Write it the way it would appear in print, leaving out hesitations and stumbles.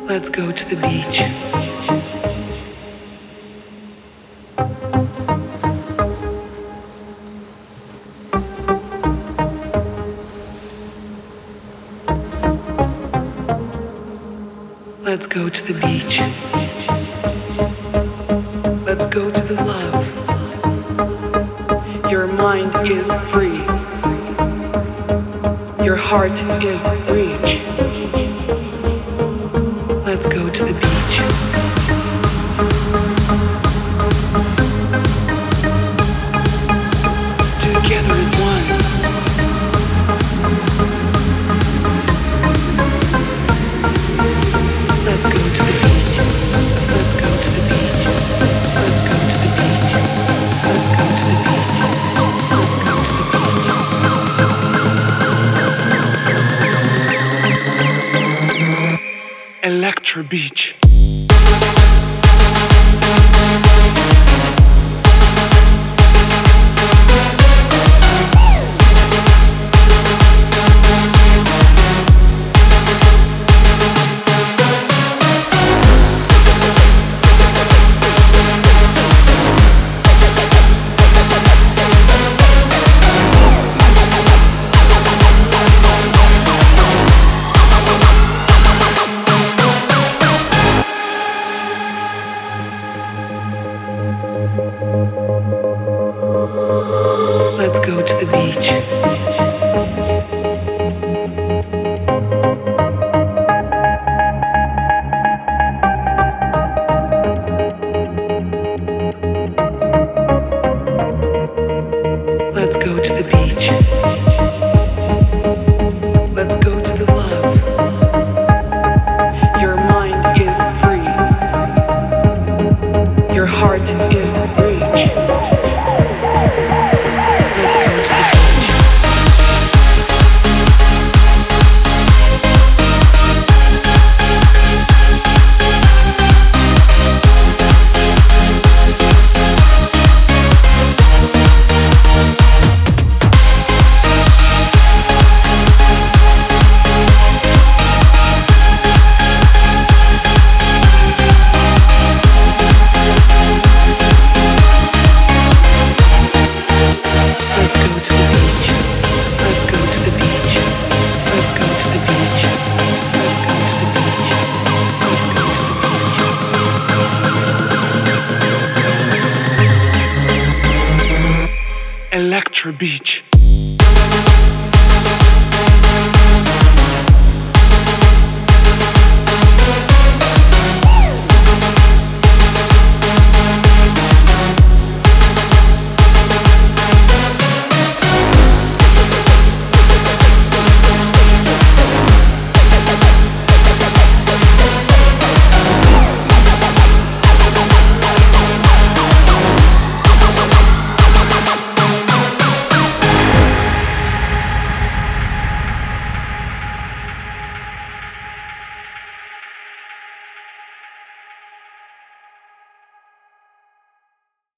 Let's go to the beach. Let's go to the beach. Let's go to the love. Your mind is free. Your heart is rich. Let's go to the beach. Together as one. Let's go to the beach. Let's go to the beach. Let's go to the beach. Let's go to the beach. Let's go to the beach. Electra Beach. Let's go to the beach. Let's go to the beach. Let's go to the love. Your mind is free. Your heart is rich. Let's go to the beach. Electra Beach.